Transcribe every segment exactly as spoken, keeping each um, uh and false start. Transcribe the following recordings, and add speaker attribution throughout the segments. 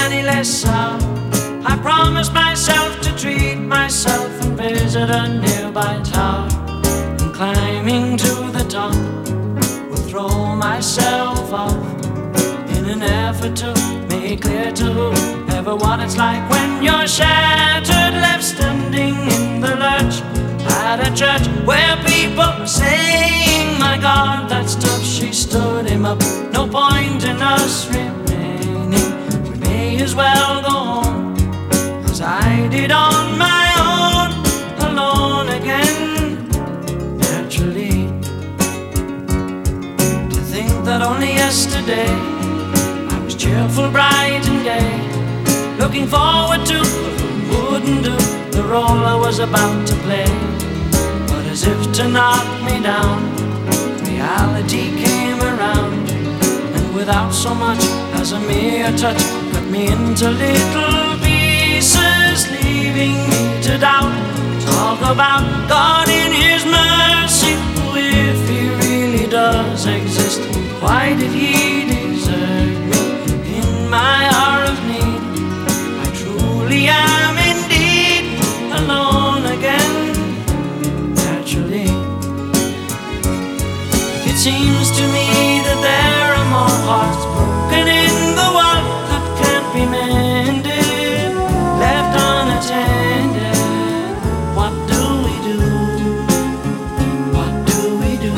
Speaker 1: any less sour. I promised myself to treat myself and visit a nearby tower, and climbing to the top will throw myself off in an effort to make clear to whoever what it's like when you're shattered, left standing in the lurch at a church where people were saying, my God, that's tough. She stood him up. No point in us remaining. We may as well go home, as I did on my own, alone again. Naturally, to think that only yesterday I was cheerful, bright and gay, looking forward to who wouldn't do the role I was about to play. But as if to knock me down, reality came around, and without so much as a mere touch, cut me into little pieces, leaving me to doubt. Talk about God in His mercy, who, if He really does exist, why did He desert me in my hour of need? I truly am indeed alone again. Naturally, it seems to me that there are more hearts broken in the world that can't be mended, left unattended. What do we do? What do we do?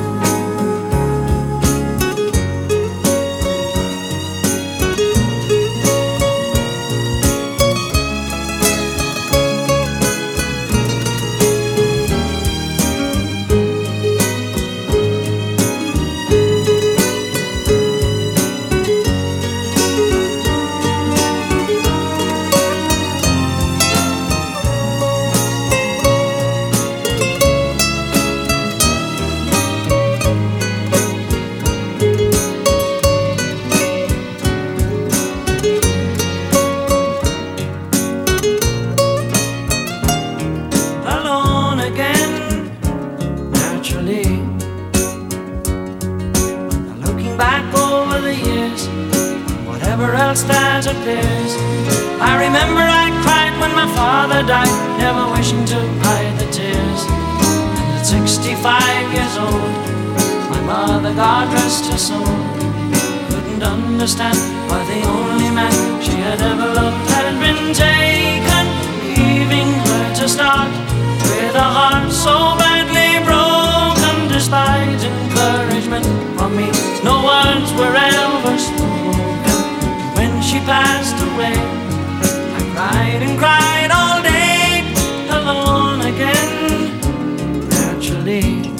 Speaker 1: Back over the years, whatever else that appears, I remember I cried when my father died, never wishing to hide the tears. And at sixty-five years old, my mother, God rest her soul, couldn't understand why the only man she had ever loved had been taken, leaving her to start with a heart so badly broken. Despite encouragement from me, no words were ever spoken. When she passed away, I cried and cried all day, alone again. Naturally,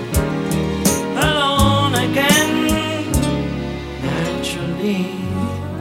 Speaker 1: alone again. Naturally.